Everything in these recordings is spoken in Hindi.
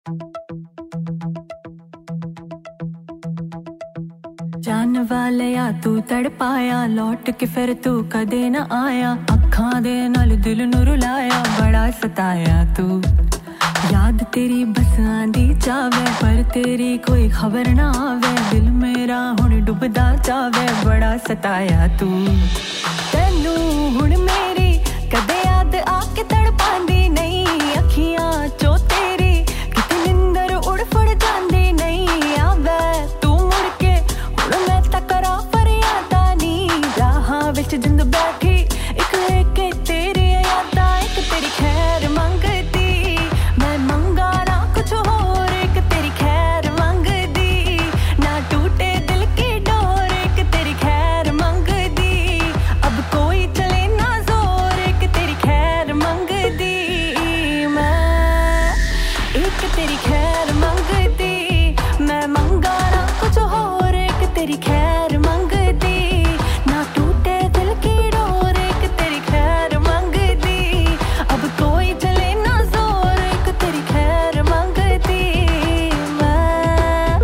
जान वालिया तू तड़पाया, लौट के फिर तू कदे न आया। अखां दे नाल दिल नू रुलाया, बड़ा सताया तू। याद तेरी बस आंदी जावे, पर तेरी कोई खबर ना आवे। दिल मेरा हुण डुबदा जावे, बड़ा सताया तू। तैनू हुण मेरी कदे याद आके तड़पांदी नहीं। अखियां चो तेरी किते निंदर उड़ फड़ जांदी नहीं। आवे तू मुड़ के हुण मैं तां करा फरियादा नी। राहां विच जिंद बैठी इक लेके तेरी यादां, इक तेरी खैर मंगदी। मैं मंगा ना कुछ होर, इक तेरी खैर मंगदी। ना टूटे दिल की डोर, इक तेरी खैर मंगदी। अब कोई चले ना जोर, इक तेरी खैर मंगदी। मैं एक तेरी खैर मंगदी। मैं मंगा ना कुछ होर, एक तेरी खैर मंगदी। ना टूटे दिल की डोर, एक तेरी खैर मंगदी। अब कोई चले ना जोर, एक तेरी खैर मंगदी। मैं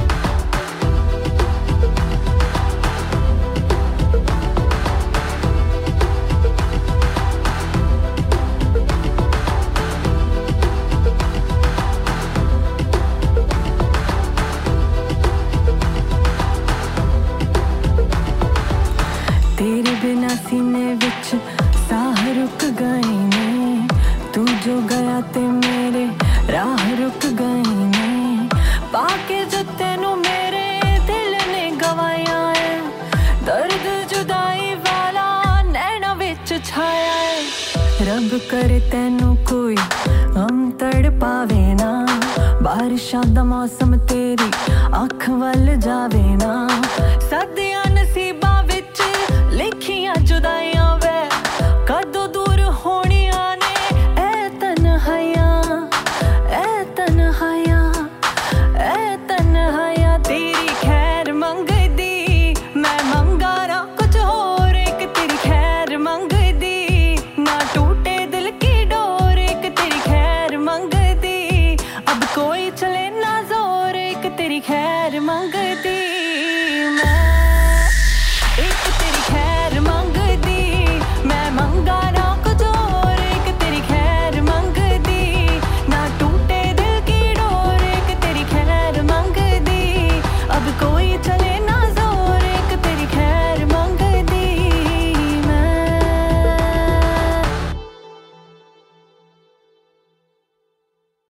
तेरे बिना सीने विच साह रुक गए ने। तू जो गया ते मेरे राह रुक गए ने। पाके जो तेनू मेरे दिल ने गवाया है। दर्द जुदाई वाला नैना विच छाया है। रब करे तेनू कोई गम तड़ पावे ना। बारिशां दा मौसम तेरी अख वल जावे ना। सदियां नसीबां विच लिखियां जुदाइयां वे, कदों दूर होनियां ने। ऐ तन्हाइयां, ऐ तन्हाइयां, ऐ तन्हाइयां। तेरी खैर मंगदी। मैं मंगा ना कुछ होर, एक तेरी खैर मंगदी। ना टूटे दिल की डोर, एक तेरी खैर मंगदी। अब कोई चले ना जोर, एक तेरी खैर मंगदी।